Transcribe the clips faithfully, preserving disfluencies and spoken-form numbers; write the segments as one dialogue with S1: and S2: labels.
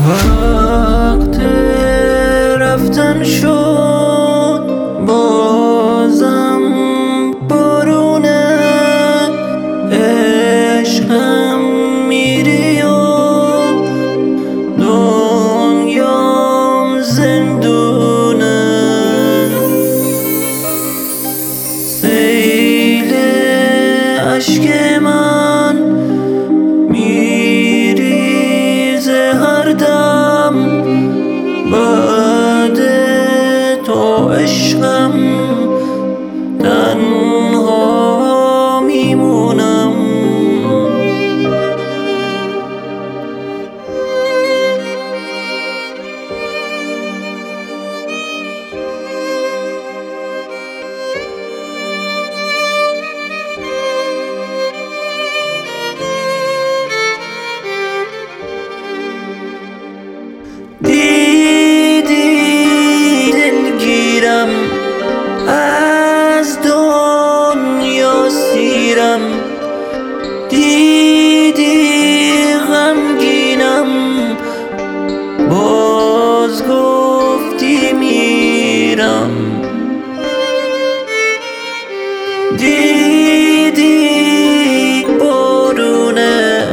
S1: وقت رفتن شد بازم بارونه، عشقم میری و دنیام زندونه. سیل عشق من میریزه هر دم، بعد تو عشقم تنها میمونم. دیدی دلگیرم از دنیا سیرم، دیدی غمگینم باز گفتی میرم. دیدی بارونه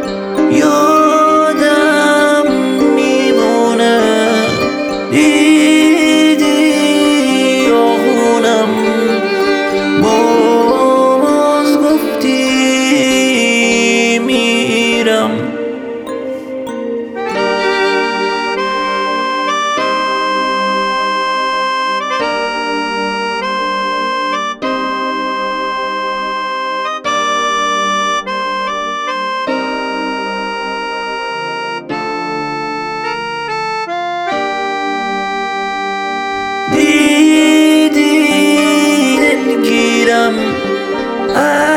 S1: یادم میمونه، دیدی آهونم باز گفتی میرم. دیدی دلگیرم